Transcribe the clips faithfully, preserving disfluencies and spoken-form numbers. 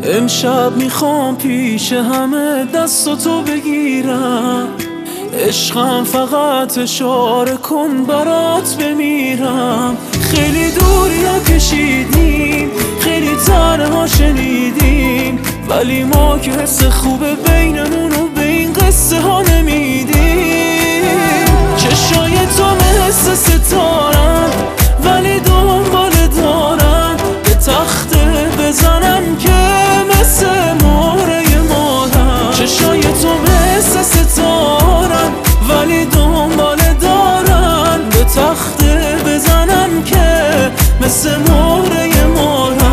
امشب میخوام پیش همه دستاتو بگیرم، عشقم فقط اشاره کن برات بمیرم. خیلی دوریا کشیدیم، خیلی تنها شنیدیم، ولی ما که حس خوبه بینمونو به این قصه ها نمیدیم. چشای تو مثل ستارن ولی دنبال دارن، به تخته بزنم که مثل مهره مادر. چشای تو مثل ستارن ولی دنبال دارن، به تخته بزنم که مثل مهره مادر.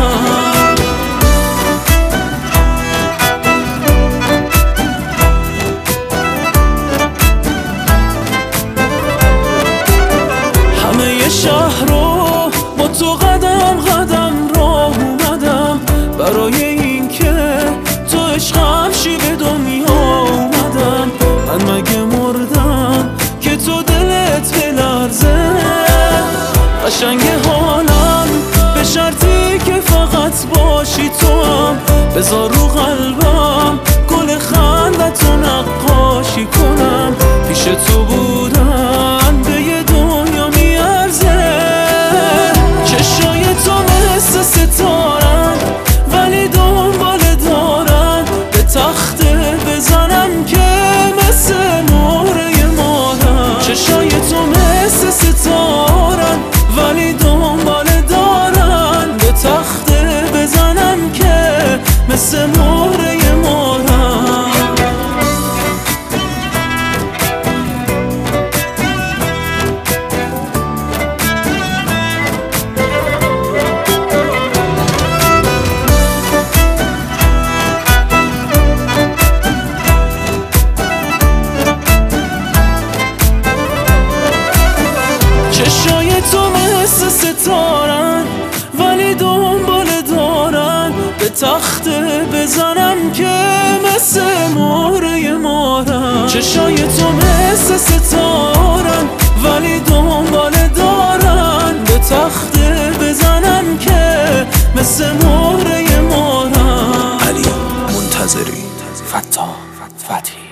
همه شهر رو با تو قدم قدم راه اومدم، برای این که تو عشقم شی به دنیا اومدم. من مگه مردم که تو دلت بلرزه؟ قشنگ حالم به شرطی که فقط باشی تو هم، بذار رو قلبم گل خندتو نقاشی کنم. پیش تو بودن به یه دنیا میارزه. چشای تو مثل ستارن ولی دنبال دارن، به تخته بزنم که مثل مهره مادر. چشای تو مثل ستارن ولی دنبال دارن، به تخته بزنم که مثل مهره مادر. چشای تو مثل ستارن ولی دنبال دارن، به تخته بزنم که مثل مهره مادر. چشای تو مثل ستارن ولی دنبال دارن، به تخته بزنم که مثل مهره مادر. علی منتظری، فتا، فتحی.